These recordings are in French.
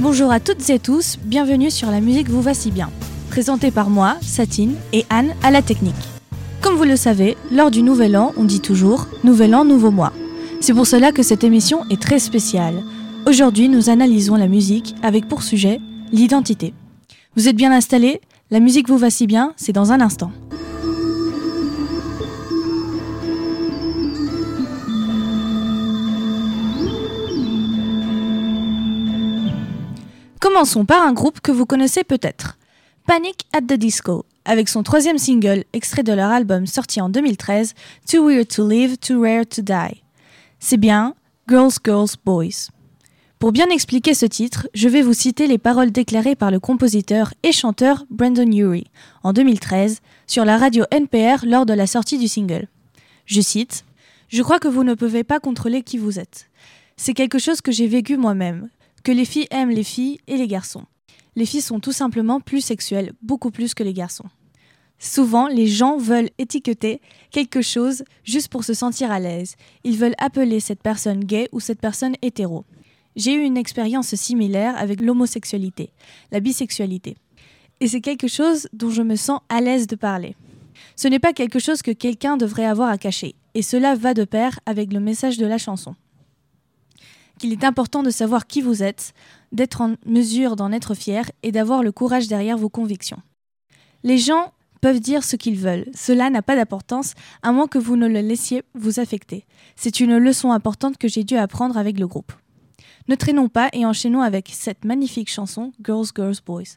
Bonjour à toutes et tous, bienvenue sur La musique vous va si bien. Présentée par moi, Satine, et Anne à la technique. Comme vous le savez, lors du Nouvel An, on dit toujours « Nouvel An, nouveau mois ». C'est pour cela que cette émission est très spéciale. Aujourd'hui, nous analysons la musique avec pour sujet l'identité. Vous êtes bien installés ? La musique vous va si bien, c'est dans un instant. Commençons par un groupe que vous connaissez peut-être. Panic at the Disco, avec son troisième single, extrait de leur album sorti en 2013, Too Weird to Live, Too Rare to Die. C'est bien Girls, Girls, Boys. Pour bien expliquer ce titre, je vais vous citer les paroles déclarées par le compositeur et chanteur Brendon Urie en 2013 sur la radio NPR lors de la sortie du single. Je cite « Je crois que vous ne pouvez pas contrôler qui vous êtes. C'est quelque chose que j'ai vécu moi-même, que les filles aiment les filles et les garçons. Les filles sont tout simplement plus sexuelles, beaucoup plus que les garçons. Souvent, les gens veulent étiqueter quelque chose juste pour se sentir à l'aise. Ils veulent appeler cette personne gay ou cette personne hétéro. J'ai eu une expérience similaire avec l'homosexualité, la bisexualité. Et c'est quelque chose dont je me sens à l'aise de parler. Ce n'est pas quelque chose que quelqu'un devrait avoir à cacher. Et cela va de pair avec le message de la chanson. Qu'il est important de savoir qui vous êtes, d'être en mesure d'en être fier et d'avoir le courage derrière vos convictions. Les gens peuvent dire ce qu'ils veulent. Cela n'a pas d'importance à moins que vous ne le laissiez vous affecter. C'est une leçon importante que j'ai dû apprendre avec le groupe. Ne traînons pas et enchaînons avec cette magnifique chanson Girls, Girls, Boys.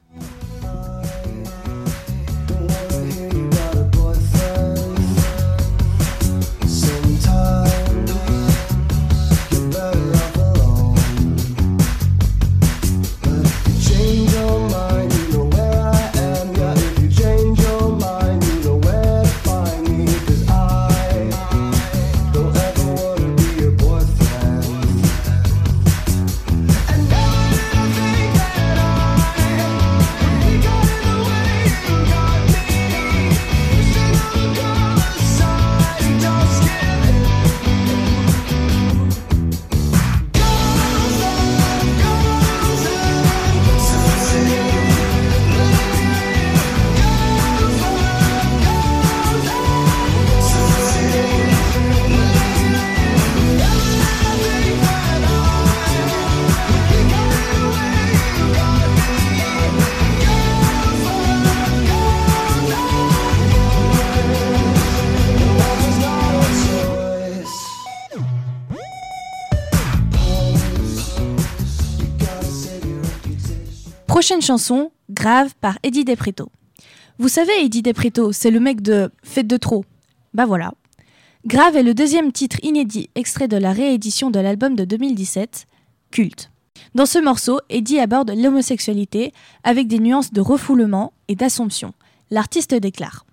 Prochaine chanson, Grave par Eddie DePreto. Vous savez, Eddie DePreto, c'est le mec de Fête de trop. Bah voilà. Grave est le deuxième titre inédit extrait de la réédition de l'album de 2017, Culte. Dans ce morceau, Eddie aborde l'homosexualité avec des nuances de refoulement et d'assomption. L'artiste déclare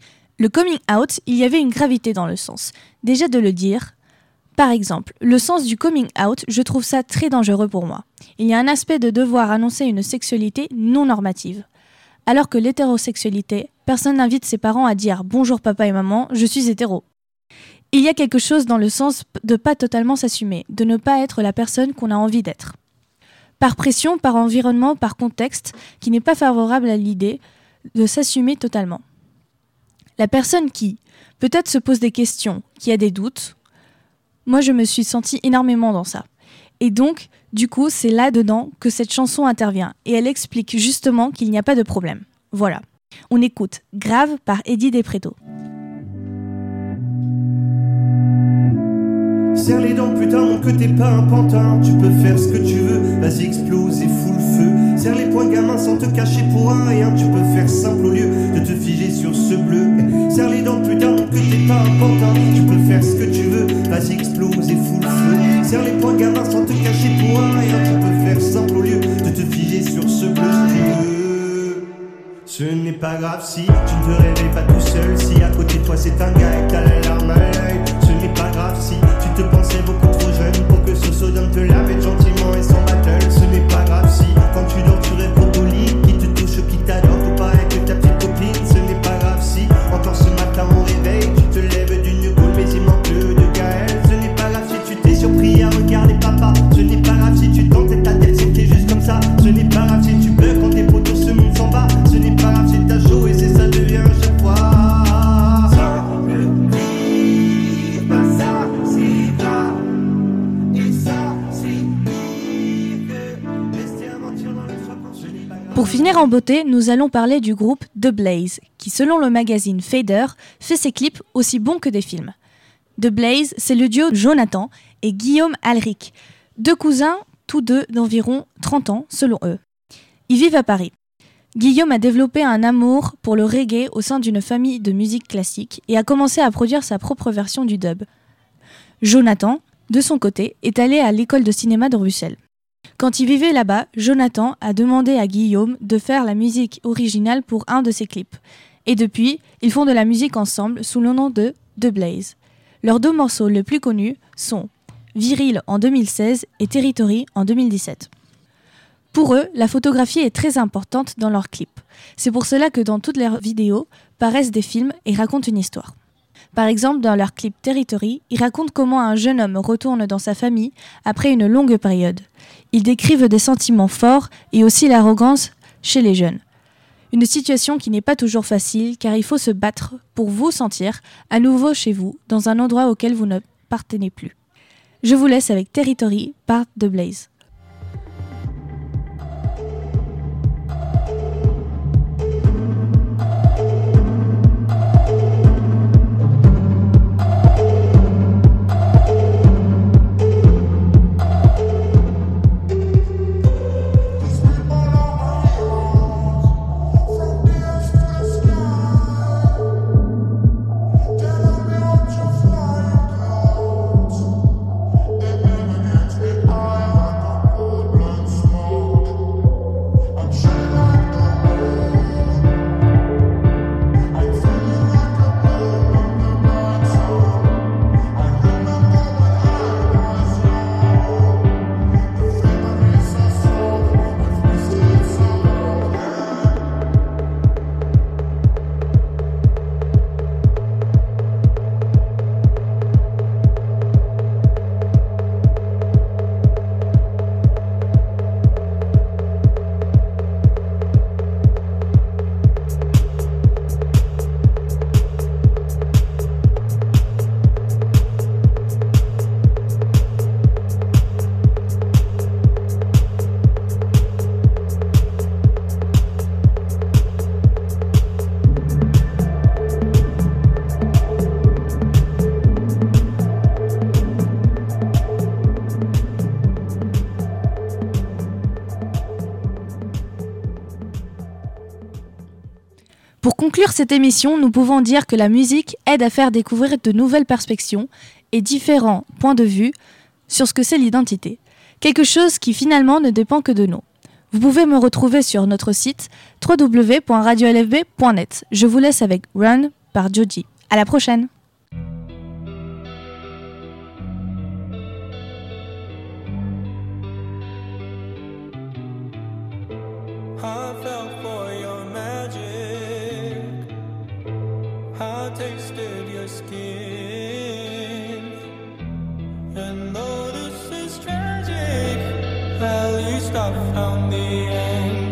« Le coming out, il y avait une gravité dans le sens. Déjà de le dire. Par exemple, le sens du coming out, je trouve ça très dangereux pour moi. Il y a un aspect de devoir annoncer une sexualité non normative. Alors que l'hétérosexualité, personne n'invite ses parents à dire « Bonjour papa et maman, je suis hétéro ». Il y a quelque chose dans le sens de pas totalement s'assumer, de ne pas être la personne qu'on a envie d'être. Par pression, par environnement, par contexte, qui n'est pas favorable à l'idée de s'assumer totalement. La personne qui, peut-être se pose des questions, qui a des doutes, moi je me suis sentie énormément dans ça. Et donc, du coup, c'est là-dedans que cette chanson intervient. Et elle explique justement qu'il n'y a pas de problème. Voilà. On écoute Grave par Eddie DePreto. Serre les dents, putain, montre que t'es pas un pantin. Tu peux faire ce que tu veux, vas-y explose et fous le feu. Serre les poings gamin sans te cacher pour un rien. Tu peux faire simple au lieu de te figer sur ce bleu. Serre les dents, putain, montre que t'es pas un pantin. Tu peux faire ce que tu veux, vas-y explose et fous le feu. Serre les poings gamin sans te cacher pour un rien. Tu peux faire simple au lieu de te figer sur ce bleu. Ce n'est pas grave si tu ne te réveilles pas tout seul. Si à côté de toi c'est un gars et que t'as la larme à l'œil. Ce n'est pas grave si tu te pensais beaucoup trop jeune pour que ce sodome te la mette gentiment et sans battle. Ce n'est pas grave si quand tu dors tu rêves au lit qui te touche, qui t'adore, tout pareil que ta petite copine. Ce n'est pas grave si encore ce matin au réveil tu te lèves d'une coule mais il manque de Gaël. Ce n'est pas grave si tu t'es surpris à regarder papa. Ce n'est pas grave si tu tentes ta tête c'était juste comme ça. Pour finir en beauté, nous allons parler du groupe The Blaze, qui selon le magazine Fader, fait ses clips aussi bons que des films. The Blaze, c'est le duo Jonathan et Guillaume Alric, deux cousins, tous deux d'environ 30 ans selon eux. Ils vivent à Paris. Guillaume a développé un amour pour le reggae au sein d'une famille de musique classique et a commencé à produire sa propre version du dub. Jonathan, de son côté, est allé à l'école de cinéma de Bruxelles. Quand il vivait là-bas, Jonathan a demandé à Guillaume de faire la musique originale pour un de ses clips. Et depuis, ils font de la musique ensemble sous le nom de The Blaze. Leurs deux morceaux les plus connus sont Viril en 2016 et Territory en 2017. Pour eux, la photographie est très importante dans leurs clips. C'est pour cela que dans toutes leurs vidéos paraissent des films et racontent une histoire. Par exemple, dans leur clip Territory, ils racontent comment un jeune homme retourne dans sa famille après une longue période. Ils décrivent des sentiments forts et aussi l'arrogance chez les jeunes. Une situation qui n'est pas toujours facile car il faut se battre pour vous sentir à nouveau chez vous, dans un endroit auquel vous n'appartenez plus. Je vous laisse avec Territory par The Blaze. Pour conclure cette émission, nous pouvons dire que la musique aide à faire découvrir de nouvelles perspectives et différents points de vue sur ce que c'est l'identité. Quelque chose qui finalement ne dépend que de nous. Vous pouvez me retrouver sur notre site www.radiolfb.net. Je vous laisse avec Run par Joji. À la prochaine! I tasted your skin, and though this is tragic, at least I found the end.